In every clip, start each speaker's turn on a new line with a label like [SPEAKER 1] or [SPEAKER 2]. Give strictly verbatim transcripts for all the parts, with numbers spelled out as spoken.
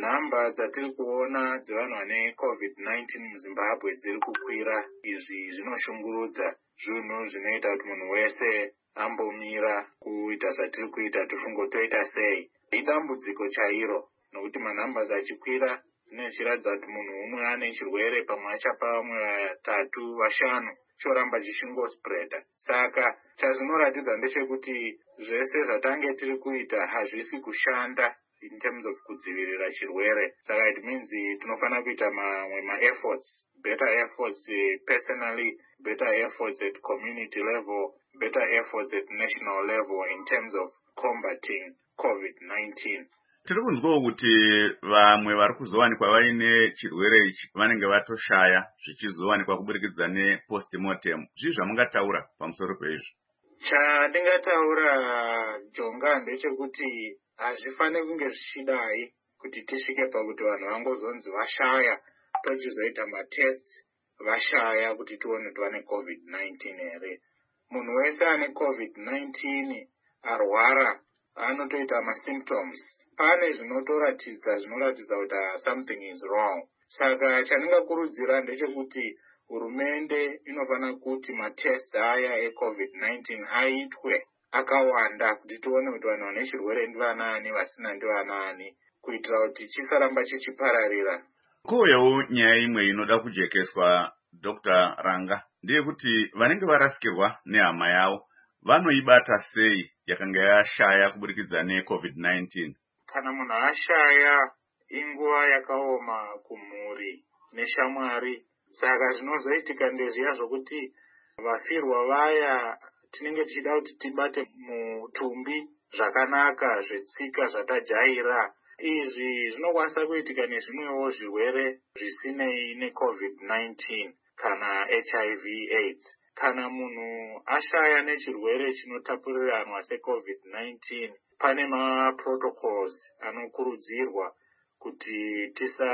[SPEAKER 1] Namba dzatiri kuona dzevanhu vane covid nineteen muZimbabwe dziri kukwira. Izvi zvinoshungurudza, zvinhu zvinoita kuti munhu wese ambomira kuita zvatiri kuita tifungo toita sei. Idambudziko chairo nokuti manhamba achikwira zvinochiratidza kuti munhu umwe ane chirwere pamwe achapa vamwe vatatu vashanu choramba chishingospreada. Saka chazvinoratidza ndechekuti zvese zvatange tiri kuita hazvisi kushanda in terms of kudzivirira chirwere. Saka it means tinofana kuita mamwe ma-efforts, better efforts personally, better efforts at community level, better efforts at national level in terms of combating covid nineteen.
[SPEAKER 2] Tiri kunzwawo kuti vamwe vari kuzowanikwa vaine chirwere ichi vanenge vatoshaya zvichizowanikwa kuburikidza ne-postmortem. Zvii zvamungataura pamusoro peizvi?
[SPEAKER 1] Chandingataura Jonga ndechekuti hazvifaniri kunge zvichidai kuti tisvike pakuti vanhu vangozonzi vashaya tochizoita matests vashaya kuti tione kuti vane covid nineteen here. Munhu wese ane covid nineteen arwara anotoita ma-symptoms. Pane zvinotoratidza zvinoratidza kuti something is wrong. Saka chandingakurudzira ndechekuti hurumende inofana kuti matests aya e-covid nineteen aitwe akawanda kuti tione kuti vanhu vane chirwere ndivanani vasina ndivanani kuitira kuti chisaramba chichipararira.
[SPEAKER 2] Kouyawo nyaya imwe inoda kujekeswa Doctor Ranga ndeyekuti vanenge varasikirwa nehama yavo vanoibata sei yakanga yashaya kuburikidza ne-covid nineteen.
[SPEAKER 1] Kana munhu ashaya inguva yakaoma kumhuri neshamwari. Saka zvinozoitika ndezviya zvokuti vafirwa vaya tinenge tichida kuti tibate mutumbi zvakanaka zvetsika zvatajaira. Izvi zvinokwanisa kuitika nezvimwewo zvirwere zvisinei ne-covid nineteen kana H I V AIDS. Kana munhu ashaya nechirwere chinotapuriranwa se-covid nineteen, pane ma-protocols anokurudzirwa kuti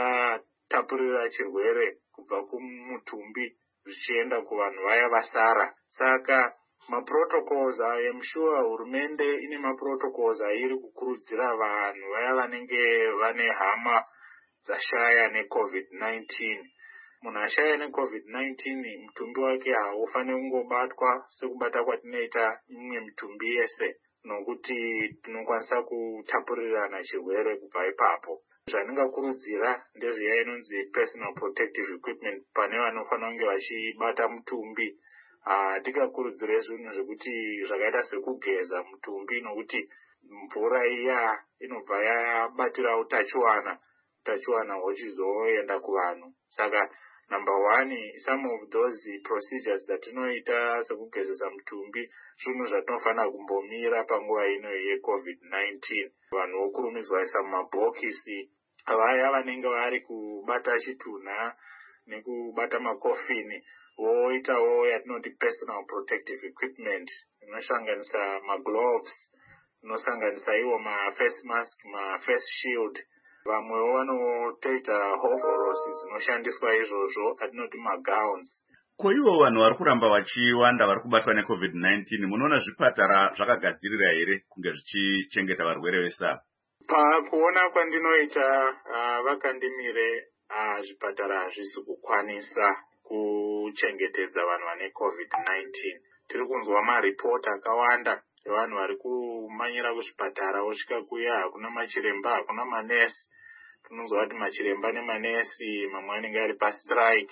[SPEAKER 1] tisatapurira chirwere kubva kumutumbi zvichienda kuvanhu vaya vasara. Saka ma-protocols I am sure hurumende ine ma-protocols airi kukurudzira vanhu vaya vanenge vane hama dzashaya ne-covid nineteen. Munhu ashaya ne-covid nineteen mutumbi wake haufaniri kungobatwa sekubata kwatinoita imwe mitumbi yese, nokuti tinokwanisa kutapurirana chirwere kubva ipapo. Zvandingakurudzira ndezviya inonzi personal protective equipment pane vanofanira kunge vachibata mutumbi. Tikakurudzire zvinhu zvekuti zvakaita sekugeza mutumbi nokuti mvura iya inobva yabatira utachiwana, utachiwana huchizoenda kuvanhu. Saka number one, some of those procedures zatinoita sekugezesa mutumbi zvinhu zvatinofanira kumbomira panguva ino ye-covid nineteen. Vanhu vokurumidzwa isa mumabhokisi. Vaya vanenge vari kubata chitunha nekubata makofini voitawo yatinoti personal protective equipment inosanganisa magloves, inosanganisa iwo ma-face mask, ma-face shield. Vamwewo vanotoita hovhorosi dzinoshandiswa izvozvo atinoti magowns.
[SPEAKER 2] Ko ivo vanhu vari kuramba vachiwanda vari kubatwa ne-covid nineteen, munoona zvipatara zvakagadzirira here kunge zvichichengeta varwere vese ava?
[SPEAKER 1] Pakuona kwandinoita uh, vakandimire uh, zvipatara hazvisi kukwanisa kuchengetedza vanhu vane covid nineteen. Tiri kunzwa maripoti akawanda evanhu vari kumanyira kuzvipatara vosvika kuya hakuna machiremba, hakuna manesi. Tinonzwa kuti machiremba nemanesi mamwe anenge ari pastrike,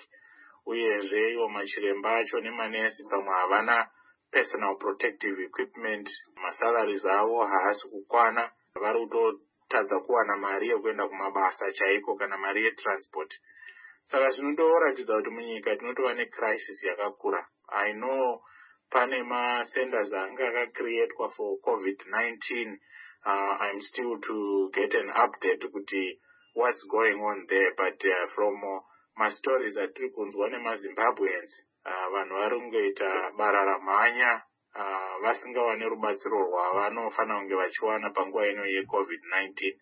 [SPEAKER 1] uyezve iwo machiremba acho nemanesi pamwe havana personal protective equipment. Masalaries avo haasi kukwana, vari kutotadza kuwana mari yekuenda kumabasa chaiko kana mari yetransport. Saka zvinotoratidza kuti munyika tinotova necrisis yakakura. I know pane ma-centers anga akacreatwa for covid nineteen. Uh, I'm still to get an update kuti what's going on there, but uh, from uh, my stories atiri kunzwa nemaZimbabweans, uh, vanhu vari kungoita bararamhanya uh, vasingawane rubatsiro rwavanofanira kunge vachiwana panguva ino ye-covid nineteen.